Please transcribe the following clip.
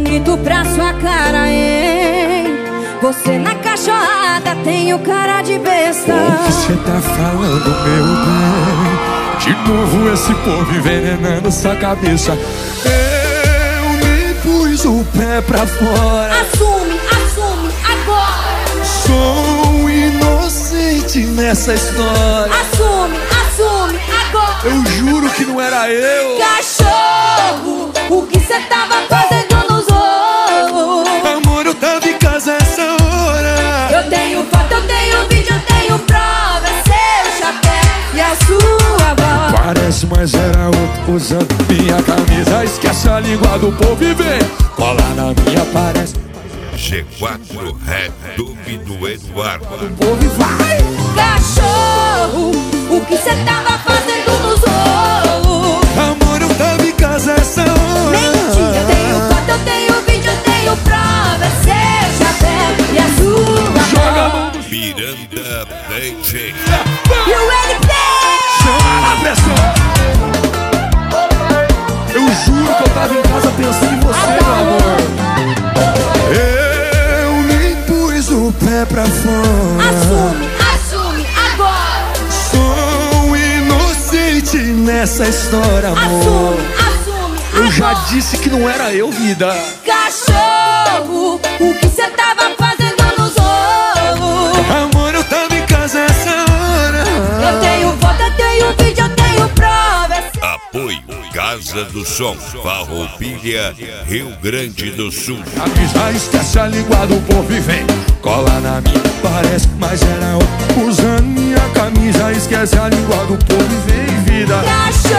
bonito pra sua cara, hein? Você na cachorrada tem o cara de besta. O que cê tá falando, meu bem? De novo esse povo envenenando sua cabeça. Eu nem pus o pé pra fora. Assume, assume, agora. Sou inocente nessa história. Assume, assume, agora. Eu juro que não era eu. Cachorro, o que cê tava fazendo nos ovos? Amor, eu tava em casa essa hora. Eu tenho foto, eu tenho vídeo, eu tenho prova. É seu chapéu e a sua voz. Parece, mas era outro usando minha camisa. Esquece a língua do povo e vem cola na minha, parece. G4 Rap Dub do Eduardo. O povo vai. Cachorro, o que cê tava fazendo nos ovos? Amor, eu tava em casa essa hora. Mentira, eu tenho foto, eu tenho vídeo, eu tenho prova. É seu chapéu e a sua voz. Miranda DJ. E o LP. Chama na pressão. Eu juro que eu tava em casa pensando em você, meu amor. Eu nem pus o pé pra fora. Assume, assume, agora. Sou inocente nessa história, amor. Assume, assume, Eu já agora. disse que não era eu, vida. Cachorro, o que cê tava fazendo nos ovos? Amor, eu tava em casa essa hora. Eu tenho foto, eu tenho vídeo, eu tenho prova. Apoio Casa do Som, Farroupilha, Rio Grande do Sul. Avisa, esquece a língua do povo e vem cola na minha, parece, mas era outro usando minha camisa. Esquece a língua do povo e vem, vida. Cachorro,